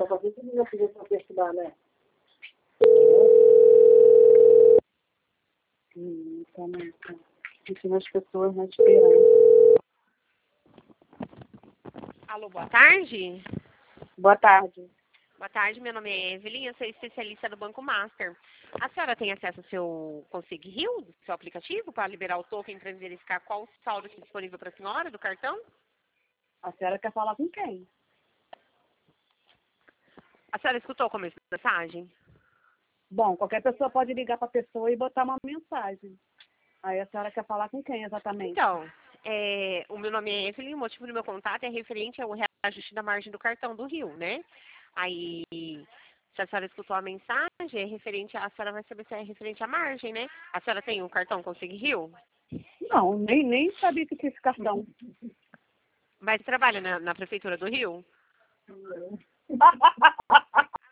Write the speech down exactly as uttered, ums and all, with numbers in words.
Só pra ver se ele vai fazer pra estudar, né? Hum, tá, né? Ensina as pessoas na esperança. Alô, boa tarde. Boa tarde. Boa tarde, meu nome é Evelyn, eu sou especialista do Banco Master. A senhora tem acesso ao seu Consig Rio, do seu aplicativo, para liberar o token para verificar qual o saldo que é disponível para a senhora do cartão? A senhora quer falar com quem? A senhora escutou o começo da mensagem? Bom, qualquer pessoa pode ligar para a pessoa e botar uma mensagem. Aí a senhora quer falar com quem exatamente? Então, é, o meu nome é Evelyn, o motivo do meu contato é referente ao reajuste da margem do cartão do Rio, né? Aí, se a senhora escutou a mensagem, é referente, a senhora vai saber se é referente à margem, né? A senhora tem um cartão Consig Rio? Não, nem, nem sabia que tinha esse cartão. Mas trabalha na, na Prefeitura do Rio?